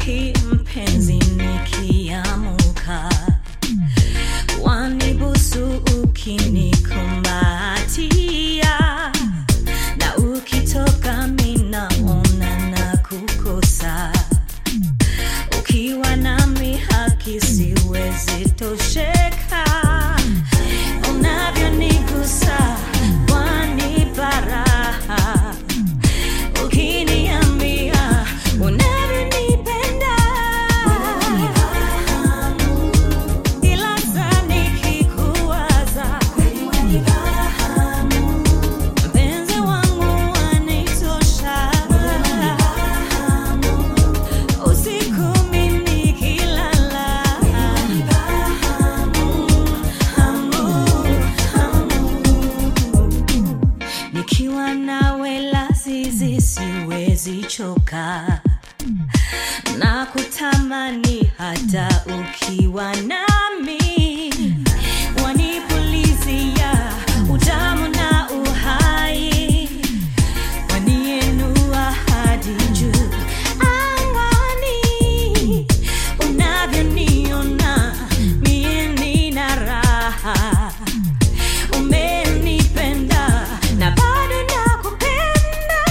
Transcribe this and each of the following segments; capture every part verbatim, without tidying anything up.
Asubuhi mpenzi nikiamka, wanibusu ukinikumbatia, na ukitoka minaona na kukosa. Ukiwa nami haki siwezi tosheka, unavyonigusa wanipa raha, ukiniambia unavyonipenda, ila saa nikikuwaza mpenzi wangu wanitosha. Usiku mimi nikilala, nikiwa nawe lazizi siwezi choka, na kutamani hata ukiwa nami, wanipulizia utamu na uhai, waniinua hadi juu angani. Unavyoniona mie nina raha, umenipenda na bado nakupenda,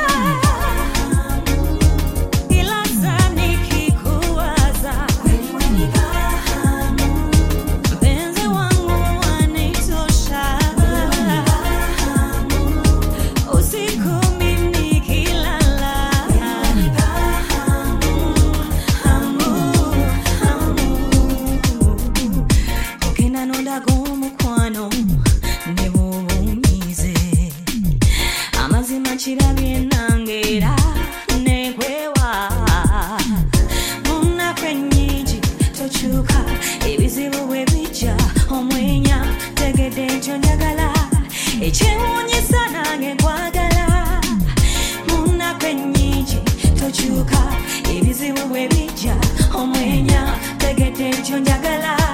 ila saa nikikuwaza mpenzi wangu wanitosha. Usiku mimi nikilala, ukinanonda kumukwano ndimubumize, amazima kirabye nange era nekwewa. Munakwenyingi tokyuka, ebizibu bwe bijja omwenya, tegedde ekyo njagala, ekyewuunyisa nange nkwagala. Munakwenyingi tokyuka, ebizibu bwe bijja omwenya, tegedde ekyo njagala.